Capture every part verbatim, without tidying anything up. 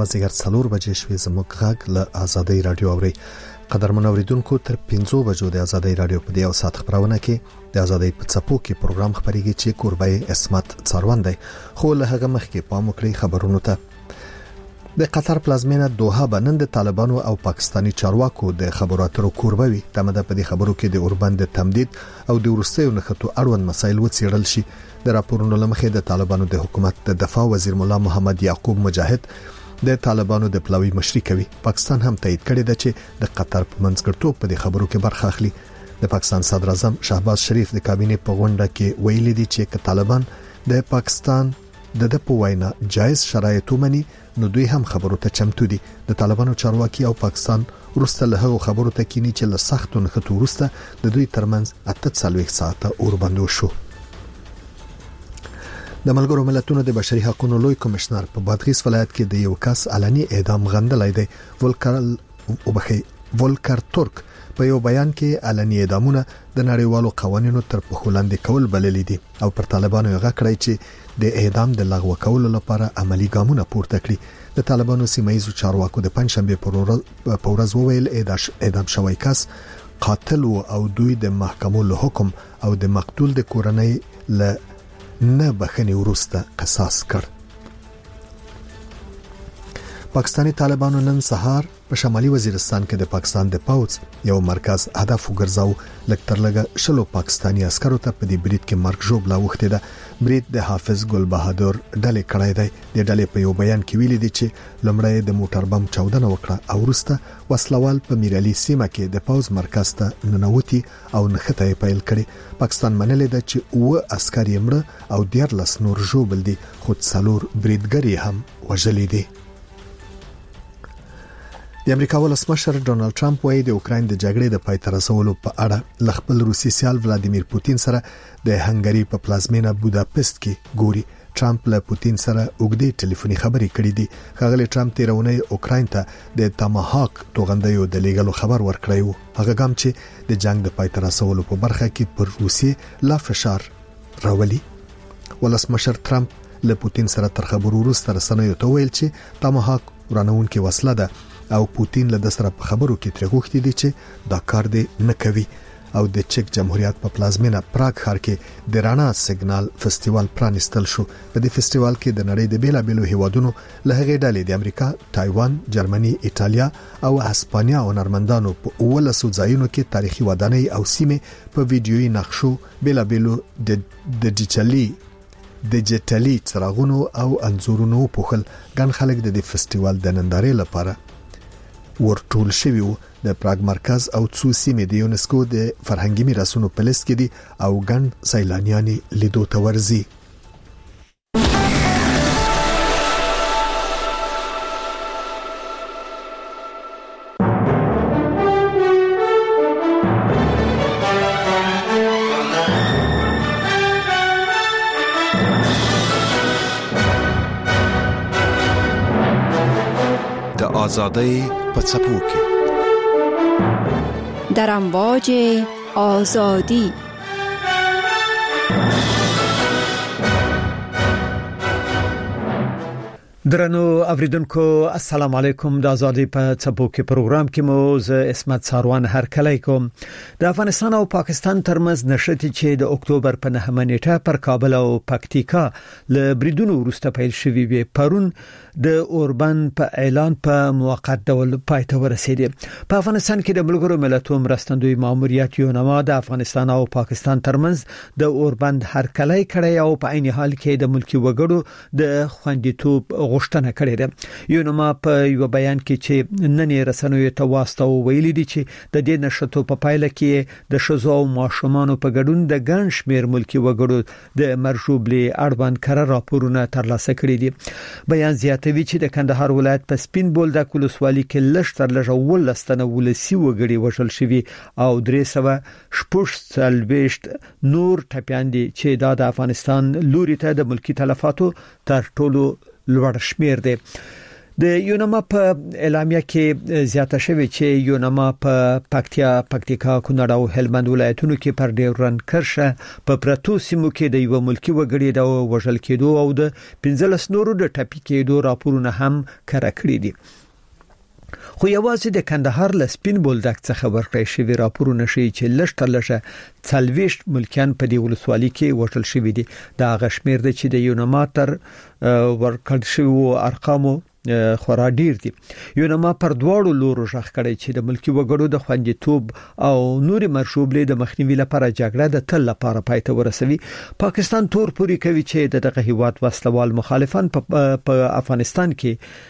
مازیګر څلور بجې شوې. زموږ غږ له آزادۍ رادیو اوري. قدرمن اوریدونکو تر پنځو بجو د آزادۍ رادیو په دیو سات خبرونه کې د آزادۍ په څپو کې پروګرام خبريږي چې کوربای اسمت څاروان دی. خو له هغه مخکې پام وکړئ خبرونو ته. د قطر پلازمینه دوحه باندې د طالبانو او پاکستانی چارواکو د خبرو اترو کوربوي. تمه ده په دې خبرو کې د اوربند تمدید او د ورستیو نخټو اړوند مسایل وڅېړل شي. د راپورونو لمخې د طالبانو د حکومت د دفاع وزیر مولا محمد یعقوب مجاهد د طالبانو د پلاوی مشري کوي. پاکستان هم تایید کړی دی چې د قطر په منځګړیتوب په دې خبرو کې برخه اخلي. د پاکستان صدر اعظم شهباز شریف د کابینې په غونډه کې ویلي دي چې طالبان د پاکستان د د په وینا جایز شرایط ومني نو دوی هم خبرو ته چمتو دي. د طالبانو چارواکي او پاکستان ورسته له هغو خبرو ته کینی چې له سختو نخټو ورسته د دوی ترمنځ اته څلوېښت ساعته اوربندو شو. د ملګرو ملتونو د بشري حقوقو لوی کمشنر په بادغیس ولایت کې د یو کس علني اعدام غندلای دی. ولکر وبخي ولکر ترک په یو بیان کې علني اعدامونه د نړیوالو قوانینو تر پښو لاندې کول بللي دي او پر طالبانو یې غکړی چې د اعدام د لغوه کولو لپاره عملی ګامونه پورته کړي. د طالبانو سیمایي چارواکو د پنځشنبه په ورځ وویل اعدام شوی کس قاتل او دوی د محکمو له حکم او د مقتول د کورنۍ له نه بخنی ورسته قصاص کړ. پاکستانی طالبانو نن سهار په شمالي وزیرستان کې د پاکستان د پاوڅ یو مرکز هدف وګرځاو. لکتر لګه شلو پاکستانی عسکرو ته په دې برید کې مرګ ژوبلا وخته ده. برید د حافظ ګل بهادر ډلې کړای دی. د ډلې په یو بیان کې ویلي دي چې لمړی د موټر بم چاودنه وکړه او وروسته وسلوال په میرعلي سیمه کې د پاوڅ مرکز ته ننوتی او نخته یې پیل کړي. پاکستان منلې ده چې و عسکر یې مړه او دیارلس نور ژوبل دي خو څلور بریدګر هم وژلي دي. د امریکا ولسمشر ډونالد ټرمپ وايي د اوکرين د جګړې د پای ته رسولو په اړه خپل روسي سیال ولادیمیر پوتین سره د هنګری په پلازمینه بوداپست کې ګوري. ټرمپ له پوتین سره اوږدې ټلیفوني خبرې کړې دي. ښاغلی ټرمپ تیرونه اوکرين ته د تاماهاک توغندیو د لیږلو خبر ورکړی وو. هغه ګام چې د جنگ د پای ته رسولو په برخه کې پر روسي لا فشار راولي. ولسمشر ټرمپ له پوتین سره تر خبرو وروسته رسنیو ته ویل چې تاماهاک ورانون کې وسله ده او پوتین له دسره په خبرو کې تر غوښتي دي چې دا کار دی نه کوي. او د چک جمهوریت په پلازمینه پراګ ښار کې د رانا سیګنال فستیوال پرانستل شو. په دې فستیوال کې د نړۍ د بیلابېلو هیوادونو له هغې ډلې د امریکا، تایوان، جرمني، ایټالیا او اسپانیا او نرمندانو په اولسو ځایونو کې تاریخي ودانۍ او سیمه په ویډیويي نقشو بیلابېلو د ډیجیټالي ډیجیټالي څراغونو او انځورونو پوښل. ګڼ خلک د دې فستیوال د نندارې لپاره ورټول شوی وو. د پراګ مرکز او څو سیمې د یونسکو د فرهنګي میراثونو په لیست کې دي او ګڼ سیلانیان لیدو ته ورځي. د آزادۍ په څپو کې در امواج آزادی. درنو اوریدونکو السلام علیکم. د آزادۍ په څپو کې پروګرام کې مو ز اسمت څاروان هرکلی کوم. د افغانستان او پاکستان ترمنځ نشټي چې د اکتوبر په نهمه نیټه پر کابل او پکتیکا له بریدونو وروسته پیل شوې وي پرون د اوربند په اعلان په موقت ډول پای ته ورسېدي. په افغانستان کې د ملګرو ملتونو مرستندوی ماموریت یونما د افغانستان او پاکستان ترمنځ د اوربند هرکلی کړی او په عین حال کې د ملکی وګړو د خوندیتوب غوښتنه کړې ده. یونما په یو بیان کې چې نن رسنوي ته واسطه ویلي دي چې د دې نشټو په پایله کې د شزو او ماشومانو په ګډون د ګڼ شمیر ملکی وګړو د مرجوبلي اړوند کړه راپورونه ترلاسه کړي دي. بیان زیاتوي چې د کندهار ولایت په سپین بولدک ولسوالۍ کې لږ تر لږه ولستنه ولسی وګړي وژل شوي او درې سوه شپږ څلوېښت نور ټپيان دي چې د افغانستان لوري ته د ملکی تلفاتو تر ټولو لوړ شمیر دی. د یونما په اعلامیه کې زیاته شوی چې یونما په پکتیا، پکتیکا، کونړ او هلمند ولایتونو کې پر ډیورن کرښه په پرتو سیمو کې د یو ملکی وګړي د وژل کېدو او د پنځلس نورو د ټپي کېدو راپورونه هم کړه کړی دي. خو یوازې د کندهار له سپین بولدک څخه ورکړی شوی راپورونه شي چې لږ تر لږه څلويشت ملکیان په دې ولسوالۍ کې وژل شوی دي. دا غشمیر د چې د یونما تر ورکړل شوی ارقامو خورا ډیر دي. یونما پر دواړو لورو ژغ کړی چې د ملکی وګړو د خوندیتوب او نوري مرشوبلې د مخنیوي لپاره جګړه د تل لپاره پای ته ورسوي. پاکستان تور پوری کوي چې دغه هیواد وسلوال مخالفان په افغانستان کې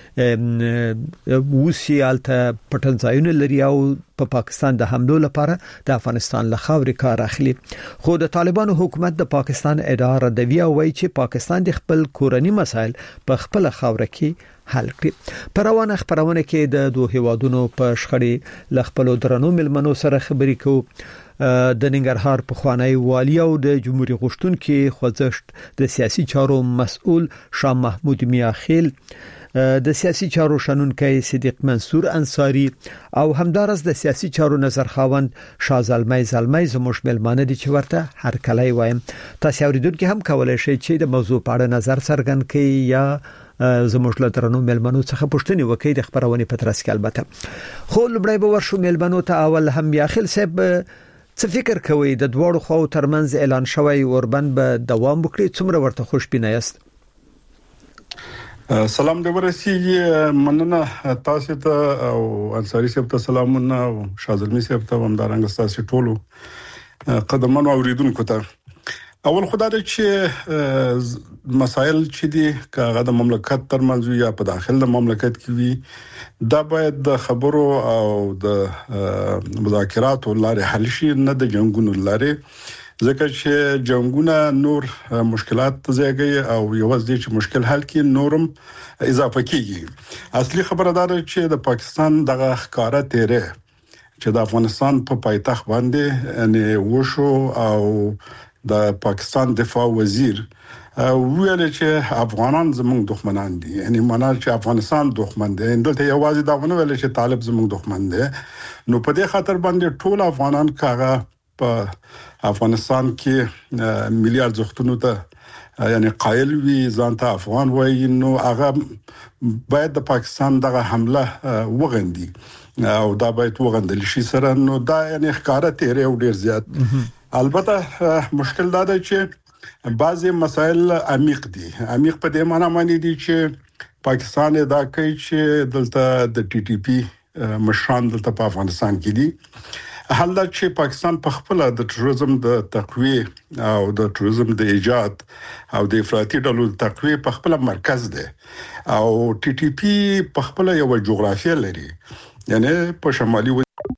وسیالته پټنځایونه لري او په پاکستان د حملو لپاره د افغانستان له خاورې کار اخلي. خو د طالبانو حکومت د پاکستان اداره د وی او وی چې پاکستان د خپل کورنی مسایل په خپل خاور کې حل کړي. پروانه خبرونه کې د دوه هیوادونو په شخړې ل خپل درنو ملمنو سره خبرې کوي. د ننګرهار په خوانی والی او د جمهوریت غشتونکو خوځښت د سیاسي چارو مسؤل شاه محمود میاخیل، د سیاسي چارو شنونکي صدیق منصور انصاری او همدارس د سیاسي چارو نظر خاوند شاه زلمی زلمی زموږ ملمانه دي چې ورته هر کله وایم. تاسو اوریدونکو هم کولای شئ چې د موضوع په اړه نظر څرګند کړئ یا زموږ له درنو ملمنو څخه پوښتنه وکړئ د خبرونه په ترڅ کې. البته خو لومړی به ورشو ملمنو ته. اول هم میاخیل صاحب څه فکر کوي د دوړو خو ترمنځ اعلان شوی اوربند به دوام وکړي؟ څومره ورته خوشبینه یاست؟ سلام دې ورسیږي. مننه تاسو ته او انصاری صاحب ته سلامونه او شازلمی صاحب ته هم دارنګ تاسو ټولو قدمونو اوریدونکو ته. اول خدای دې چې مسائل چې دي کاغه د مملکت ترمنځ یا په داخل د مملکت کې وي دا باید د خبرو او د مذاکراتو لارې حل شي، نه د جنگونو لارې، ځکه چې جنگونه نور مشکلات زیږي او یوازې دې چې مشکل حل کړي نورم اضافه کیږي. اصلي خبره دا ده چې د پاکستان دغه ښکارا تیرې چې د افغانستان په پایتخت باندې یعنی وشو او د پاکستان دفاع وزیر ویل چې افغانان زموږ دښمنان دي، یعنی معنا چې افغانستان دښمن دی. دلته یوازې دا ونه ویل چې طالب زموږ دښمن دی. نو په دې خاطر باندې ټول افغانان کاغه په افغانستان کې ملي ارزښتونو ته یعنی قائل وي، ځان ته افغان وایي، نو هغه باید د پاکستان دغه حمله وغندي او دا باید وغندل شي سره. نو دا یعنی ښکارا تیرې او ډیر زیات. البته مشکل دا دی چې بعضی مسائل عمیق دي. عمیق په دې معنی باندې دي چې پاکستان دا کوي چې دلته د ټي ټي پی مشران دلته په افغانستان کې دي. حال دا چې پاکستان په خپل د ټوریزم د تقویه او د ټوریزم د ایجاد او د افراطي ډلو تقویه په خپل مرکز دی او ټي ټي پی په خپل یو جغرافیه لري، یعنی په شمالي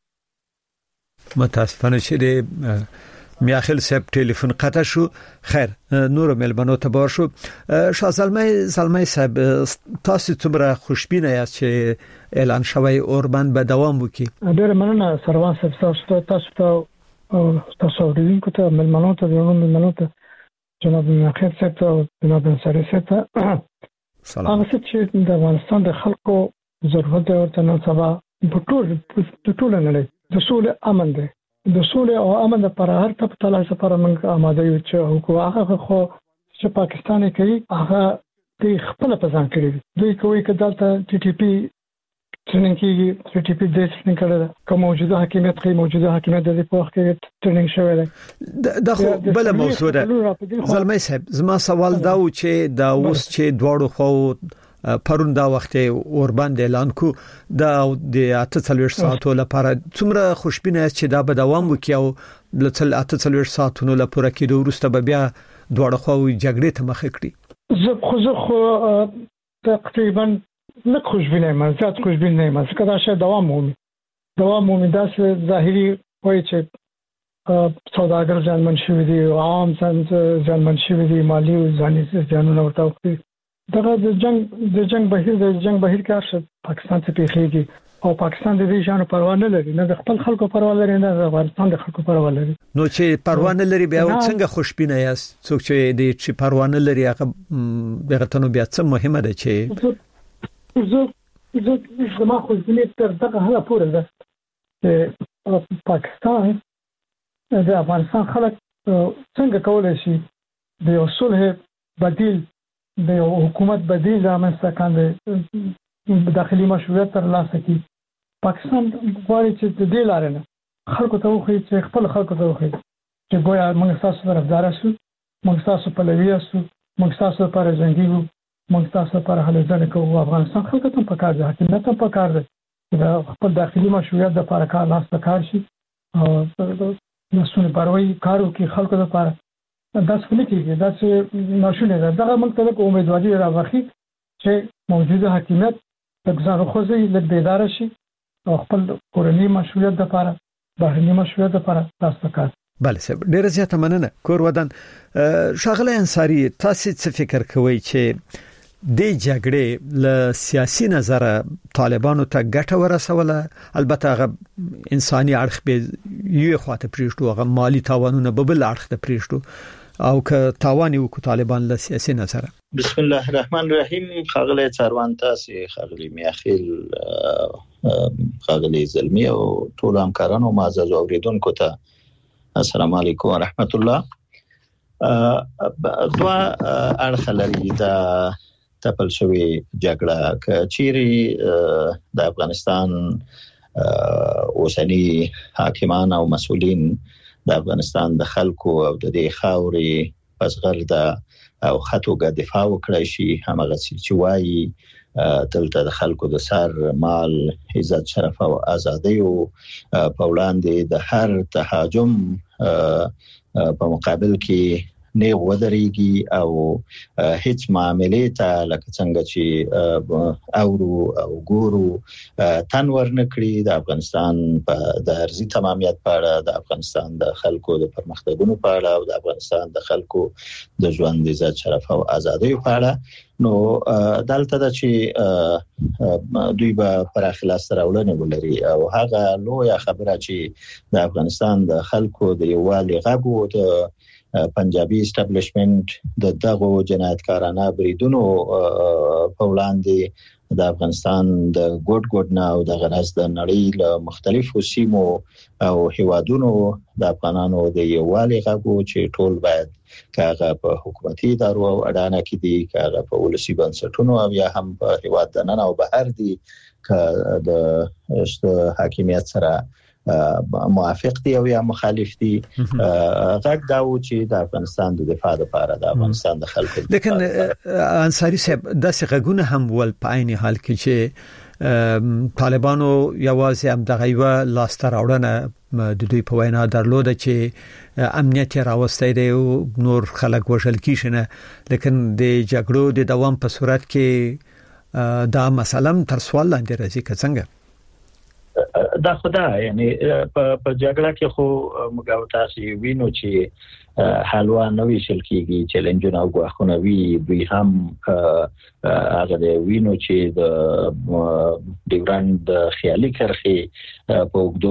متاسفانه چې میاخیل صاحب ټلیفون قطع شو. خیر نور ملمنو ته بار شو. شاه زلمی زلمی صاحب تاسو څومره خوشبینه یاست چې اعلان شوی اوربند به دوام وکړي؟ ډېر مننه سروان صاحب، تاسو تاسو ته او تاسو اوریدونکو ته ملمنو ته ورونو ملمنو ته جناب میاخیل صاحب ته جناب انصاری صاحب ته سلام. هغه چې د افغانستان د خلکو ضرورت دی ورته نن سبا په ټول په ټول نه د سولې امن دی، د سولې او امن لپاره هر څه په تلاش لپاره موږ آماده یو چې حکومت هغه خو چې پاکستان کوي هغه د خپل په ځان کړی دوی کوي چې دلته ټي ټي پی ټریننګ کیږي. ټي ټي پی د ټریننګ کړل کوم موجوده حکومت کوي موجوده حکومت د په وخت کې ټریننګ شوی دی. دا خو بل موضوع ده. زلمی صاحب زما سوال دا و چې دا اوس چې دواړو خو پرون دا وخت اوربند اعلان کو دا د اته څلوېښت ساعتو لپاره څومره خوشبینه چې دا به دوام وکړي او لڅل اته څلوېښت ساعتونو لپاره کې د ورسته به بیا دواړه خو جګړې ته مخ کړي؟ زه خو زه خو تقریبا نه خوشبینه یم، زیات خوشبینه یم ځکه دا شی دوام مومي دوام مومي دا څه ظاهري وایي چې سوداګر ځانمن شوي دي، عام ځانمن شوي دي، مالی ځاني ځانونه ورته وکړي. دغه د جنگ د جنگ بهیر د جنگ بهیر کې هر پاکستان ته پیښیږي او پاکستان د دې شانو پروا نه لري، نه د خپل خلکو پروا لري، نه د افغانستان د خلکو پروا لري. نو چې پروا نه لري بیا څنګه خوشبینه یاست؟ څوک چې د چې پروا نه لري هغه دغه ته نو بیا څه مهمه ده چې زه زما خو ځینې تر دغه حاله پورې ده چې پاکستان د افغانستان خلک څنګه کولای شي د یو صلح بدیل د یو حکومت بدیل رامنځته کړي داخلي مشروعیت ترلاسه کړي. پاکستان غواړي چې د دې لارې نه خلکو ته وښيي چې خپل خلکو ته وښيي چې ګویا موږ تاسو طرفدار شو، موږ تاسو پلوي یو، موږ تاسو لپاره جنګیږو، موږ تاسو لپاره هلې ځلې کوو. افغانستان خلکو ته پکار دی، حکومت ته پکار دی چې خپل داخلي مشروعیت د لپاره کار لاس ته کار شي او مسؤل پروي کارو کې خلکو لپاره دا څه نه کیږي. دا چې ناشونه ده. دا موږ ته امیدواري راوخی چې موجوده حکومت د ځان خوځي لږ بیدار شي او خپل کورنی مشروعیت د لپاره بهرنی مشروعیت د لپاره تاسو کار. بله صاحب ډیره زیاته مننه. کور ودان شاغله انصاری، تاسو څه فکر کوئ چې د جګړې له سیاسي نظره طالبانو ته ګټه ورسوله؟ البته هغه انساني اړخ به یو خواته پریښتو، هغه مالی تاوانونه به بل اړخ ته پریښتو او که تاوان وکړو طالبان له سیاسي نظره. بسم الله الرحمن الرحیم. خاغله چاروان تاسو، خاغلی میاخیل، خاغلی زلمی او ټول همکارانو معزز اوریدونکو ته السلام علیکم ورحمت الله. دوا اړخ لري دا تپل شوی جګړه ک چيري د افغانستان اوسنی حاکمان او مسؤلین د افغانستان د خلکو او د دې خاوري پسغر د او خطوګه دفاع وکړي شي، همغه چې وایي دلته د خلکو د سر مال عزت شرف او ازادي او په وړاندې د هر تهاجم په مقابل کې نه ودرېږي او هیڅ معاملې ته لکه څنګه چې اورو او ګورو تن ورنکړي. د افغانستان په د ارزي تمامیت په اړه، د افغانستان د خلکو د پرمختګونو په اړه او د افغانستان د خلکو د ژوند عزت شرف او ازادي په اړه، نو دلته د چې دوی به پر اخلاص راولنه ولري او هغه لویه خبره چې د افغانستان د خلکو د یووالي غږ او د پنجابي اسټابلیشمنت د دغه جنایتکارانه بریدونو په وړاندې د افغانستان د ګډ ګډ نه او د غرض د نړۍ له مختلفو سیمو او هیوادونو د افغانانو د یووالي غږ چې ټول باید کاغه په حکومتي ادارو او اډانه کې دي، کاغه په ولسی بنسټونو او یا هم په هیواد د نن او بهر دي ک د حاکمیت سره موافق دي او یا مخالف دي. غږ داو چې د افغانستان د دفاع لپاره د افغانستان د خلکو. لیکن انصاری صاحب داسې غږونه هم ول په عین حال کې چې طالبانو یوازې هم دغه یو لاستر اورنه د دوی په وینا درلوده چې امنیت راوستي دی او نور خلک وژل کیشنه، لیکن د جګړو د دوام په صورت کې دا مسله تر سوال لاندې راځي که څنګه؟ دا خدای یعنی په جګړه کې خو موږ تاسو وینو چې حلوا نوې شل کېږي، چیلنجونه او غواخونه وی دوی هم هغه دی وینو چې د ډیورند خیالي کرخي په وګدو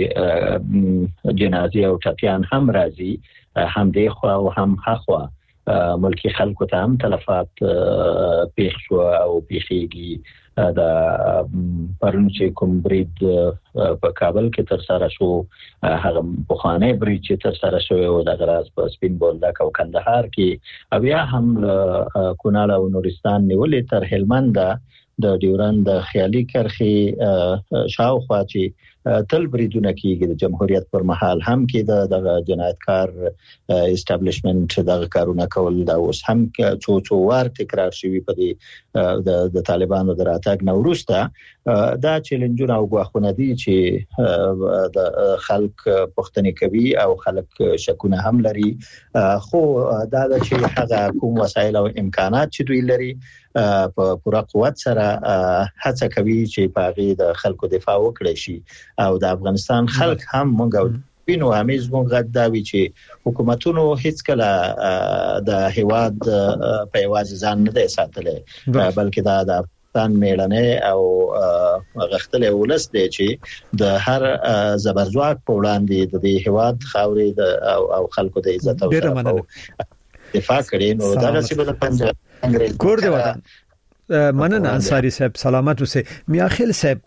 کې جنازي او ټپيان هم راځي، هم دی خو او هم حخوا ملکی خلکو ته هم تلفات پیښ شو او پیښیږي. دا پرون چې کوم برید په کابل کې تر سره شو، هغه بخانه برید چې تر سره شو او د غراز په سپین بولدک او کندهار کې، او یا هم کونړ او نورستان نیولې تر هلمند د ډیورند خیالي کرخي شاوخوا چې تل بریدونه کیږي د جمهوریت پر مهال هم کې د جنایتکار اسټابلیشمنت د کارونه کول دا اوس هم څو څو وار تکرار شوی په د د طالبانو د راتګ نوروسته دا چیلنجونه او غواخونه دي چې د خلک پښتني کوي او خلک شکونه هم لري، خو دا چې هغه کوم وسایل او امکانات چې دوی لري په پوره قوت سره هڅه کوي چې پاغي د خلکو دفاع وکړي شي او د افغانستان خلک هم مونږ وینو همیش مونږ غواړو چې حکومتونو هیڅ کله د هیواد په یوازې ځان نه دی ساتلی، بلکې دا د افغانستان میړنه او غختلې ولس دی چې د هر زبرځواک په وړاندې د دې هیواد خاورې او خلکو د عزت او دفاع کوي. نو دا چې په پنځه کور دی وطن مننه انصاری صاحب سلامت اوسه میاخیل صاحب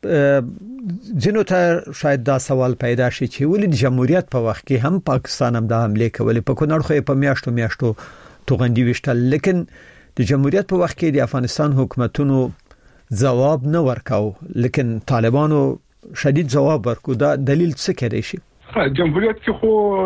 جنو ته شاید دا سوال پیدا شي چې ولې د جمهوریت په وخت کې هم پاکستان هم د حمله کولې په کونړ خو په میاشتو میاشتو توغندي وشتل لیکن د جمهوریت په وخت کې د افغانستان حکومتونو جواب نه ورکاو لیکن طالبانو شدید جواب ورکو. دا دلیل څه کېدای شي؟ جمهوریت کې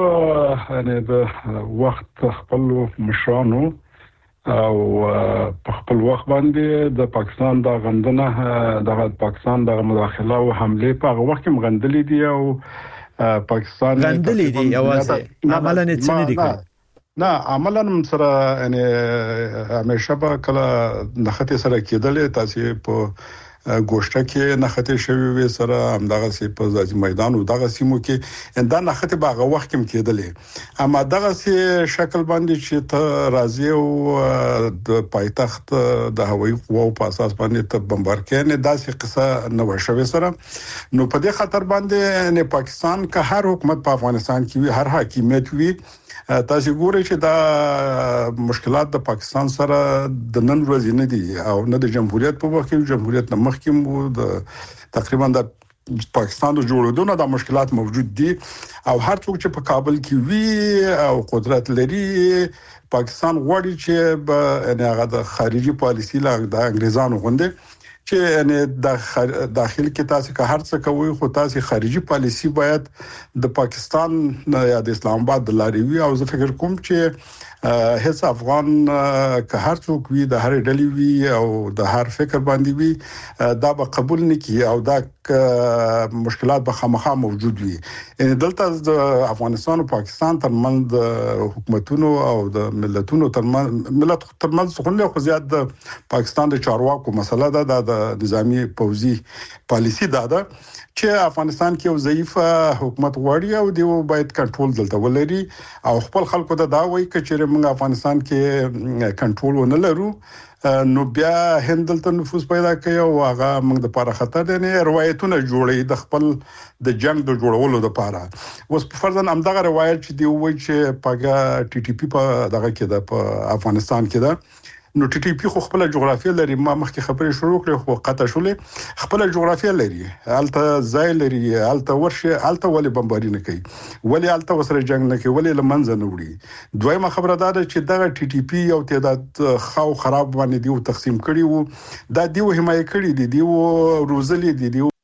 خو یعنی د وخت خپل مشرانو او په خپل وخت باندې د پاکستان د غندنه د پاکستان د مداخله او حمله په هغه وخت کې مغندلې دي او پاکستان غندلې دي اوازه عملاً څه نه دي نه عملاً سره یعنی همیشه په کله نخته سره کېدلې تاسو په ګوشته کې نخته شوی وي سره همدغه سي په ځای میدان او دغه سیمو کې انده نخته باغه وخت کې کېدلې اما دغه سي شکل باندې چې ته راځي او د پایتخت د هوایي قوو په اساس باندې ته بمبار کړي داسې قصه نه وشوي سره نو په دې خطر باندې نه پاکستان که هر حکومت په افغانستان کې وي هر حاکمیت وي تاسو ګورئ چې دا مشکلات د پاکستان سره د نن ورځې نه دي او نه د جمهوریت په وخت کې جمهوریت نه مخکې مو د تقریبا د پاکستان د جوړېدو نه د مشکلات موجود دي او هر څوک چې په کابل کې وي او قدرت لري پاکستان غواړي چې د هغه د خارجي پالیسي لا د انګريزانو غونډه چې یعنی د داخل کې تاسو که هر څه کوي خو تاسو خارجي پالیسي باید د پاکستان یا د اسلام آباد د لاریوي او زه فکر کوم چې هیڅ افغان که هر څوک وي د هر ډلې وي او د هر فکر باندې وي دا به قبول نه کی او دا مشکلات به خامخا موجود وي. ان دلته د افغانستان او پاکستان ترمنځ د حکومتونو او د ملتونو ترمنځ ملت ترمنځ څنګه خو زیات د پاکستان د چارواکو مسله ده د نظامی پوځي پالیسی ده ده چې افغانستان کې یو ضعیف حکومت غواړي او دی باید کنټرول دلته ولري او خپل خلکو ته دا وایي چې موږ افغانستان کې کنټرول ونه لرو نو بیا هندلته نفوذ پیدا کوي او هغه موږ د لپاره خطر دی نه روایتونه جوړي د خپل د جنگ د جوړولو لپاره. اوس په فرضاً همدغه روایت چې دی وایي چې پاګه ټي ټي پی په دغه کې ده په افغانستان کې ده نو ټي ټي پی خو خپل جغرافیه لري ما مخکې خبرې شروع کړې خو قطع شولې خپل جغرافیه لري الته ځای لري الته ورشه الته ولې بمباري نه کوي ولې الته وسره جنگ نه کوي ولې لمنځه نه وړي. دویمه خبره دا ده چې دغه ټي ټي پی یو تعداد خاو خراب باندې دی تقسیم کړي وو دا دیو حمایت کړي دي دیو روزلي دي دیو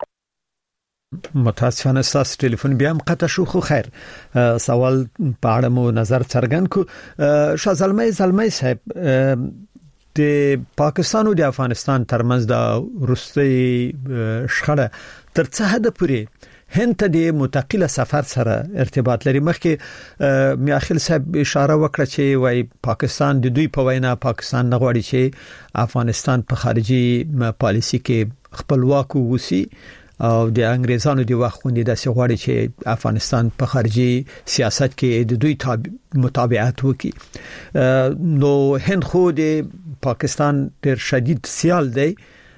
متاسفانه تاسو ټلیفون بیا هم قطع شو خو خیر سوال په اړه مو نظر څرګند کو. شاه زلمي زلمي صاحب د پاکستان او د افغانستان ترمنځ د روسي شخړه تر څه حد پورې هند ته د متقله سفر سره ارتباط لري؟ مخکې میاخیل صاحب اشاره وکړه چې وايي پاکستان د دوی په وینا پاکستان نه غواړي چې افغانستان په خارجي پالیسي کې خپلواک ووسی او د انګريزانو دی وخت د سغواړي چې افغانستان په خارجي سیاست کې د دوی متابعت وکړي. نو هند خو د پاکستان ډېر شدید سیال دی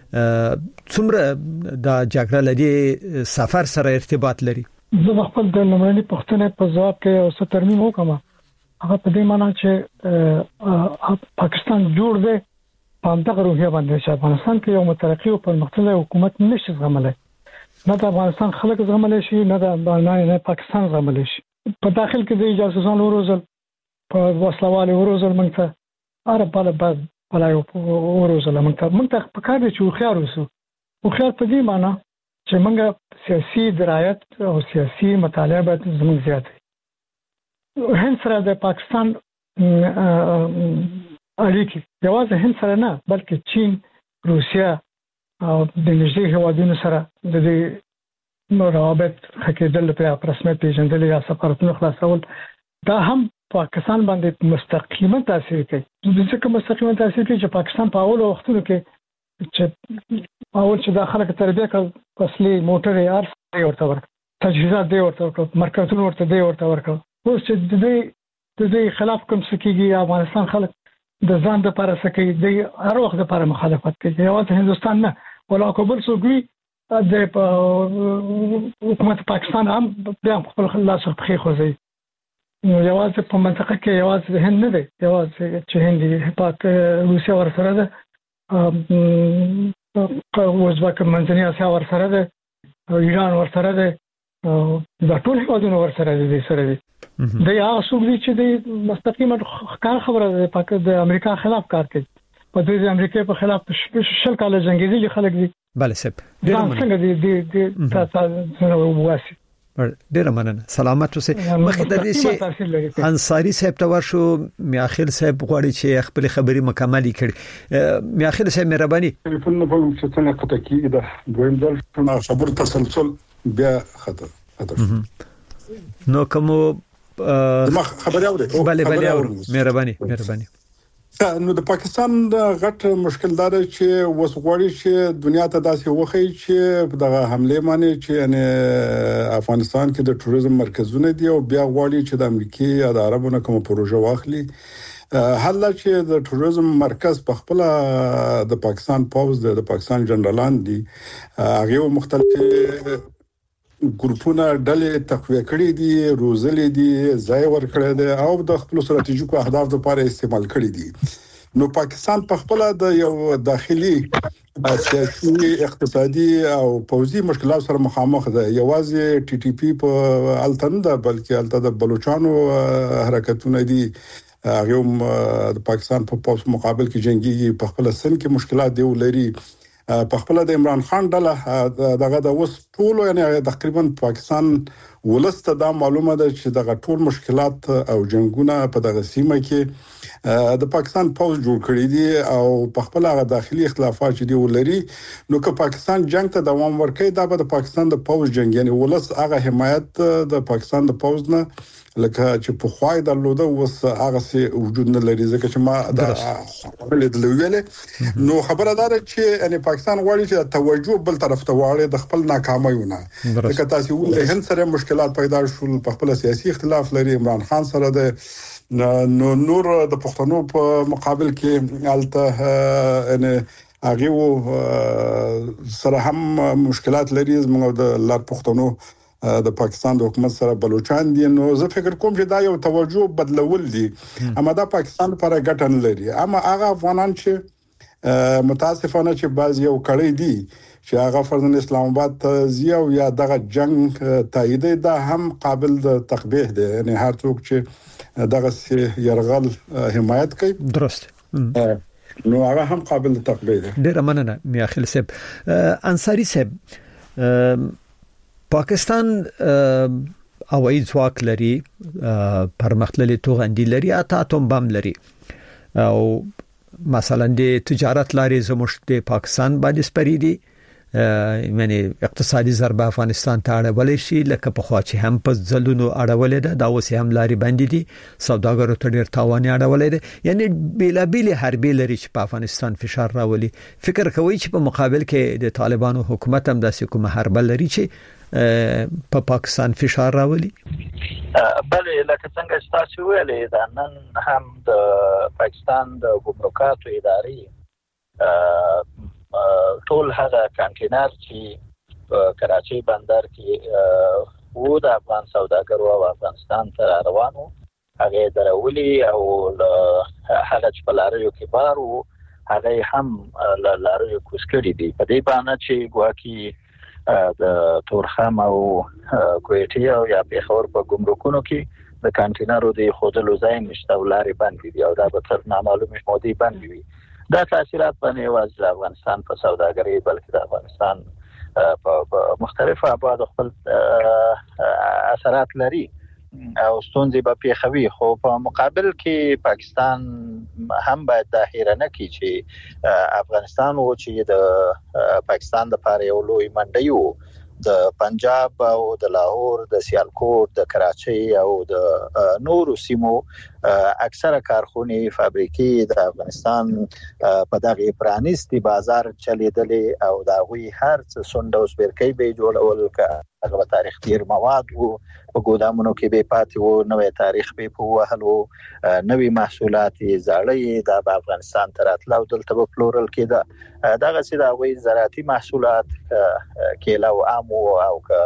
څومره د جګړه لدی سفر سره ارتباط لري؟ زه خپل د لمړني پښتنې په ځواب کې اوس ترمیم وکم هغه په دې معنی چې پاکستان جوړ دی په دغه روحیه باندې چې افغانستان کې یو مترقي او پرمختللی حکومت نشي زغملای نه د افغانستان خلک زغملای شي نه د نه پاکستان زغملای شي. په داخل کې د جاسوسانو وروزل په وسلوالي وروزل موږ ته عرب بل بعد بلای وروزل موږ ته موږ ته په کار دي چې خو اوسو خو خو په دې معنی چې موږ سیاسي درایت او سیاسي مطالبه باید زموږ زیات هند سره د پاکستان اړیکې یوازې هند سره نه بلکې چین روسیا او د نږدې هیوادونو سره د دې روابط حقیقت په رسمیت پیژندل یا سفارتونو خلاصول دا هم پاکستان باندې مستقیما تاثیر کوي. د ځکه مستقیما تاثیر کوي چې پاکستان په اول وختونو کې چې اول چې داخله تربیه کړ اصلي موټر یې ارس ورته ورک تجهیزات دی ورته ورک مرکزونه ورته دی ورته ورک اوس چې د دې د دې خلاف کوم څه کېږي افغانستان خلک د ځان لپاره سکه دی هر وخت لپاره مخالفت کوي یوازې هندستان نه ولا کوبل سوګوي د حکومت پاکستان هم بیا خپل خلاص په خوځي نو یوازې په منطقه کې یوازې هند نه دی یوازې چې هند په روسیا ورسره ده ازبک منځنۍ اسیا ورسره ده ایران ورسره ده دا ټول هیوادونه ورسره دي سره دي د یا اصول دي چې د مستقیمه کار خبره ده پاکستان د امریکا خلاف کار کوي په دې د امریکا په خلاف شل کال جنگیدي خلک دي بله سپ ډیر څنګه دي د تاسو واسي ډیر مننه سلامت اوسئ مخکې د دې چې انصاری صاحب ته ورشو میاخیل صاحب غواړي چې خپل خبري مکمل کړي میاخیل صاحب مهرباني ټلیفون نه په څه څنګه قطع کیږي دا دویم ځل خبر تسلسل بیا خطر خطر نو کوم ما خبري اوري بله بله اورو مهرباني مهرباني نو د پاکستان د غټ مشکل دا چې وسغوري چې دنیا ته داسې وخی چې دغه حمله معنی چې یعنی افغانستان کې د ټوریزم مرکزونه دي او بیا غواړي چې د امریکای یا د عربونو کوم پروژه واخلي حالا چې د ټوریزم مرکز په خپل د پاکستان پاوز د پاکستان جنرالان دي هغه مختلف ګروپونه ډلې تقویه کړې دي روزلې دي ځای ورکړې دي او د خپل ستراتیژیکو اهداف لپاره استعمال کړې دي نو پاکستان په خپل د یو داخلي سیاسي اقتصادي او پوځي مشکلات سره مخامخ ده یوازې ټي ټي پی په التنده بلکې الته د بلوچستان حرکتونه دي هغه د پاکستان په پوز مقابل کې جنگي په خپل سن کې مشکلات دی ولري په خپل د عمران خان ډله دغه د وس ټول یعنی تقریبا پاکستان ولسته دا معلومه ده چې دغه ټول مشکلات او جنگونه په دغه سیمه کې د پاکستان پوز جوړ کړی دي او په خپل هغه داخلي اختلافات چې دی ولري نو که پاکستان جنگ ته دوام ورکړي دا به د پاکستان د پوز جنگ یعنی ولس هغه حمایت د پاکستان د پوز نه لکه چې په خوای درلوده وس هغه سي وجود نه لري ځکه چې ما دا خپل د لویلې نو خبره ده چې ان پاکستان غواړي چې توجه بل طرف ته واړي د خپل ناکامیونه لکه تاسو ولې هند سره مشکلات پیدا شول په خپل سیاسي اختلاف لري عمران خان سره د نو نور د پښتنو په مقابل کې الته ان هغه سره هم مشکلات لري زموږ د لار پښتنو د پاکستان د حکومت سره بلوچستان دي نو زه فکر کوم چې دا یو توجه بدلول دي اما دا پاکستان لپاره ګټه نه لري اما هغه افغانان چې متاسفانه چې بعض یو کړی دي چې هغه فرضاً اسلام آباد زیو یا دغه جنگ تایید ده هم قابل د تقبیح دي یعنی هر څوک چې دغه يرغل حمایت کوي درست نو هغه هم قابل د تقبیح دي ډیر مننه میاخیل صاحب انصاری صاحب پاکستان هوایي ځواک لري پرمختللي توغندي لري اته اتوم بم لري او مثلا د تجارت لارې زموږ د پاکستان باندې سپریدي یعنی اقتصادي ضربه افغانستان ته اړولې شي لکه په خوا چې هم په ځلونو اړولې ده دا اوس هم لارې باندې دي سوداګرو ته ډیر تاوان اړولې ده یعنی بیلابیل حربي لري چې په افغانستان فشار راولي فکر کوي چې په مقابل کې د طالبانو حکومت هم داسې کومه حرب لري چې په پا پاکستان فشار راولي بله لکه څنګه چې تاسو ویلې دا نن هم د پاکستان د ګمرکاتو ادارې ټول هغه کانټینر چې کراچي بندر کې وو د افغان سوداګرو او افغانستان ته روانو هغه درولي او هغه چې په لاریو کې بارو هغه هم لاریو کوسکړي دي په دې باندې چې ګواکي د تورخم او کویټي او یا پیښور په ګمرکونو کې د کانټینرو د خودلو ځای نشته ولاري باندې دي او دا به تر نامعلومه مودې باندې وي دا تاثیرات باندې واځي د افغانستان په سوداګرۍ بلکې د افغانستان په مختلفو ابعاد خپل اثرات لري او ستونزې به پیښوي خو په مقابل کې پاکستان هم باید دا هیرنه کړي چې افغانستان او چې د پاکستان د لپاره یو لوی منډیو د پنجاب او د لاهور د سیالکوټ د کراچۍ او د نورو سیمو اکثره کارخونې فابریکې د افغانستان په دغه پرانیستي بازار چلیدلې او دا غوي هر څه سونډ اوس ورکې به جوړول کا هغه تاریخ تیر مواد وو په ګودامونو کې به پاتې وو نوې تاریخ به په وهلو نوې محصولات زاړې د افغانستان تراتلو دلته په فلورل کې دا دغه سي دا غوي زراعتي محصولات کېلا او امو او که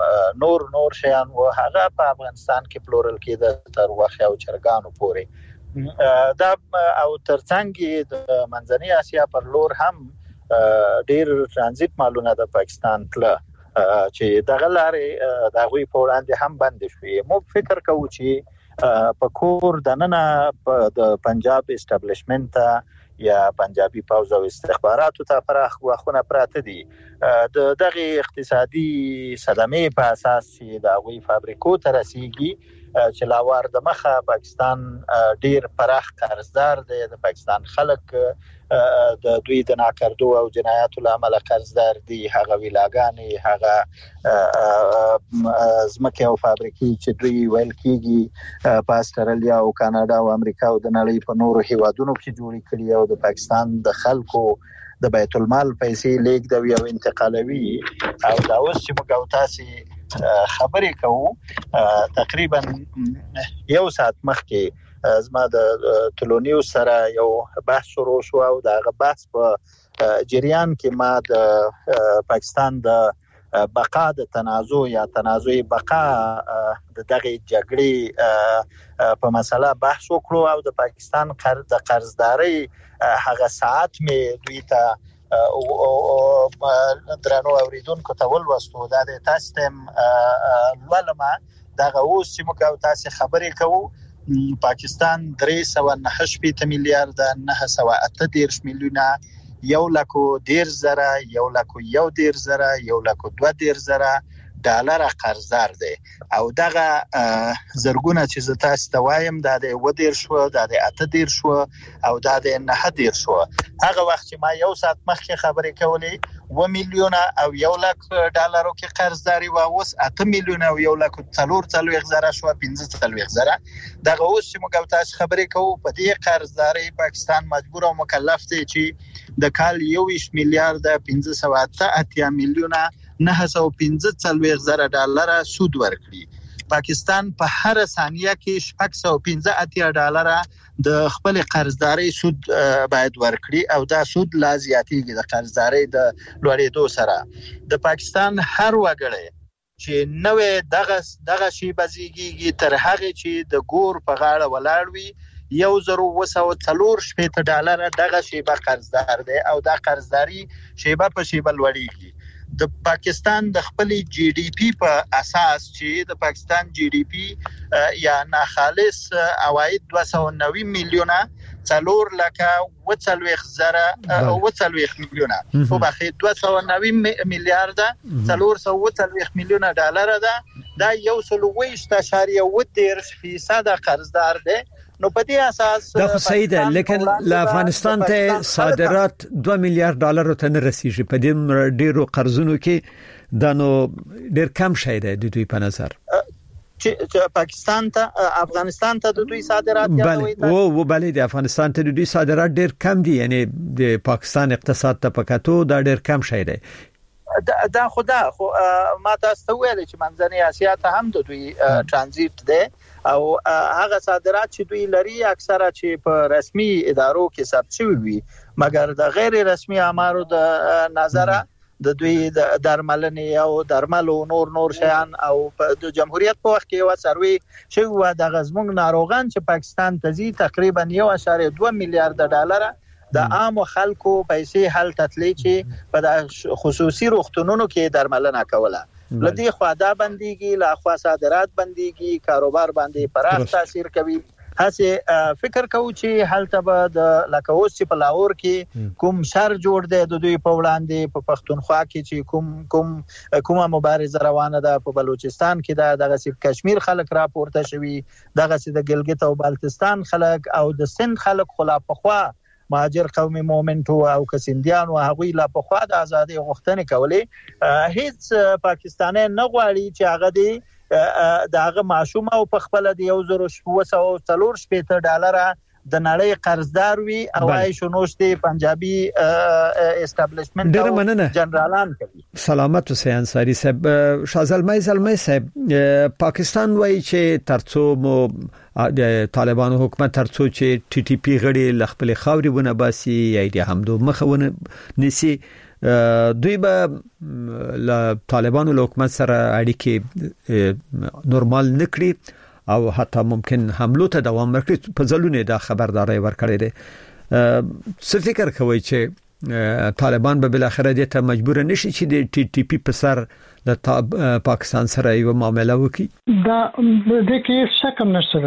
نور نور شیان و هغه په افغانستان کې فلورل کې د تر واخه او چرګانو پورې دا او ترڅنګ د منځنۍ اسیا پر لور هم ډیر ترانزیت مالونه د پاکستان تله چې دغه لارې د غوي په وړاندې هم بند شوې. مو فکر کوو چې په کور د نن د پنجاب اسټابلیشمنت یا پنجابي پوز او استخباراتو ته پراخ واخونه پراته دي. د دغه اقتصادي صدمې په اساس چې د غوي فابریکو ته رسیږي چې لاوار د مخه پاکستان ډیر پراخ قرضدار دی. د پاکستان خلک د دوی د ناکردو او جنایاتو لامل قرضدار دي. هغه ویلاګانې، هغه زمکه او فابریکې چې دوی ویل کیږي په استرالیا او کاناډا او امریکا او د نړۍ په نورو هیوادونو کې جوړې کړي او د پاکستان د خلکو د بیت المال پیسې لیږدوي او انتقالوي. او دا اوس چې موږ او تاسو خبرې کوو تقریبا یو ساعت مخکې زما د تلونیو سره یو بحث شروع شو او دا غ بحث په جریان کې ما د پاکستان د بقا د تنازع یا تنازع بقا د دغه جګړې په مسله بحث وکړو او د پاکستان قرض د قرضداري هغه ساعت می دوی ته او درنو اوریدونکو ته ولوستو. دا د تاسو تم ولما دغه اوس چې موږ او تاسو خبرې کوو پاکستان درې سوه نهه شپېته میلیارډ نه سوه اته دېرش میلیونه یو لکو ډیر زره یو لکو یو ډیر زره یو لکو دوه ډیر زره ډالر قرضدار دی. او دغه زرګونه چې زه تاسو ته وایم دا د و ډیر شو، دا د اته ډیر شو او دا د نه ډیر شو. هغه وخت چې ما یو ساعت مخکې خبرې کولې و میلیونه او یو لک ډالرو کې قرضداري و، اوس اته میلیونه او یو لک څلور څلوېښت زره شو، پنځه څلوېښت زره. دغه اوس چې موږ تاسو خبرې کوو په دې قرضداري پاکستان مجبور او مکلف دی چې د کال یو میلیارډ پنځه سوه اته اتیا میلیونه نه سوه پنځه څلوېښت زره ډالر سود ورکړي. پاکستان په هر ثانیه کې شپږ سوه پنځه اتیا ډالر د خپل قرضداري سود باید ورکړي او دا سود لا زیاتېږي د قرضداري د لوړېدو سره. د پاکستان هر وګړی چې نوې دغه دغه شی بزیږي تر هغه چې د ګور په غاړه ولاړ وي یو زرو وسو څلور شپېته ډالر دغه شی به قرضدار دی او دا قرضداري شیبه په شیبه لوړېږي. د پاکستان د خپل جی ډی پی په اساس چې د پاکستان جی ډی پی یا ناخالص عواید دوه سوه نوي میلیونه څلور لکه و څلوېښت زره او څلوېښت میلیونه په بخې دوه سوه نوي میلیارډ څلور سوه څلوېښت میلیونه ډالر ده. دا یو سل اوویشت اعشاریه اووه دېرش فیصد قرضدار دی. نو په دې اساس دا خو صحیح ده، لیکن له افغانستان ته صادرات دوه میلیارډ ډالر ته نه رسیږي. په دې ډیرو قرضونو کې دا نو ډیر کم شي دی د دوی په نظر چې پاکستان ته افغانستان ته د دوی صادرات یادوي. او و بلې د افغانستان ته د دوی صادرات ډیر کم دي، یعنی د پاکستان اقتصاد ته پکاتو دا ډیر کم شي دی. دا خدا خو ما تاسو ویل چې منځنۍ اسیا ته هم د دوی ترانزیت دی او هغه صادرات چې دوی لري اکثره چې په رسمي ادارو کې ثبت شوی وي، مګر د غیر رسمي امارو د نظره د دوی د درملنې او درملو نور نور شیان او د جمهوریت په وخت کې یو سروي چې و د غزمنګ ناروغان چې پاکستان ته زی تقریبا یو اعشاریه دوه میلیارډ ډالر د عام خلکو پیسې حل تتلی چې په خصوصي روغتونونو کې درملنه کوله. لدی خوا دا بنديږي، لا خوا صادرات بنديږي، کاروبار باندې پراخ تاثیر کوي. هڅه فکر کوو چې حالت به د لکه اوس چې په لاهور کې کوم شر جوړ دی د دوی په وړاندې، په پښتونخوا کې چې کوم کوم کومه مبارزه روانه ده، په بلوچستان کې ده، دغه سي کشمیر خلک راپورته شوي، دغه سي د ګلګت او بلتستان خلک او د سند خلک خلا په خوا مهاجر قومي مومنټو او کسنديان او هغوی لا په خوا د ازادي غوښتنې کولې. هیڅ پاکستاني نه غواړي چې هغه دی دغه معشوم او په خپل د یو زرو وسو څلور شپېته ډالر د نړۍ قرضدار وي او عايش نوشتي پنجابي اسټابلیشمنت جنرالان کوي. سلامت حسین انصاری صاحب، شازلمای زلمای صاحب، پاکستان وایي چې ترڅو مو د طالبانو حکومت ترڅو چې ټي ټي پی غړي لخپل خاوري ونه باسي یا د حمدو مخونه نسی دوی به له طالبانو له حکومت سره اړیکې نورمال نکړي او حتی ممکن حملو ته دوام ورکړي په ځلونه د خبرداري ورکړي دي. څه فکر کوي چې طالبان به بل اخر دې ته مجبور نشي چې د ټي ټي پی په سر د پاکستان سره یو معاملې وکړي؟ دا د کې شک هم نشته